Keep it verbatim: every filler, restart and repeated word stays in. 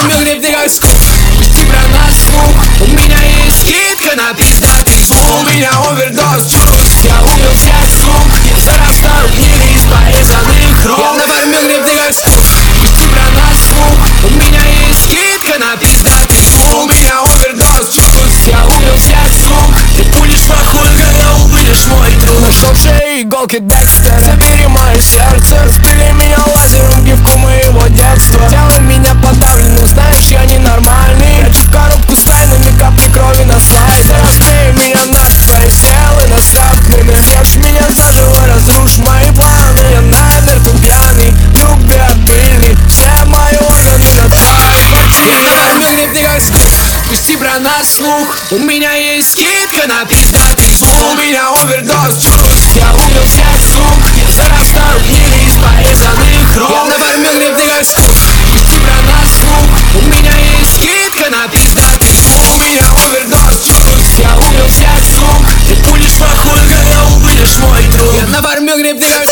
оформил гриб, ты как скуп. Пусти про нас слух. У меня есть скидка на пиздатый звук. У меня овердоз чувств. Я убил всех сук. За расставу книги из порезанных рук. Я нафармил гриб, ты как скуп. Пусти про нас слух. У меня есть скидка на пиздатый звук. У меня овердоз чувств. Я убил всех сук. Ты пулишь похуй, когда убылишь мой труп. Нашел в шее иголки Декстера. Забери мое сердце. Распили меня лазером, гифку моего детства. Делай меня подавленным, знаешь, я ненормальный. Прячу в коробку с тайнами капли крови на слайде. Разбей меня на твои стрелы настроенными. Съешь меня заживо, разрушь мои планы. Я наверху пьяный, любви обильный. Все мои органы на твоей квартире. Нафармил гриб, ты как скуп. Пусти про нас слух. У меня есть скидка на пиздатый звук. У меня овердоз чувств. Я убил всех сук. За расставу книги из порезанных рук. Я нафармил гриб, ты как скуп. Пусти про нас слух. У меня есть скидка на пиздатый звук. У меня овердоз чувств. Я убил всех сук. Ты пулишь похуй, когда убылишь мой труп. Я нафармил гриб, ты как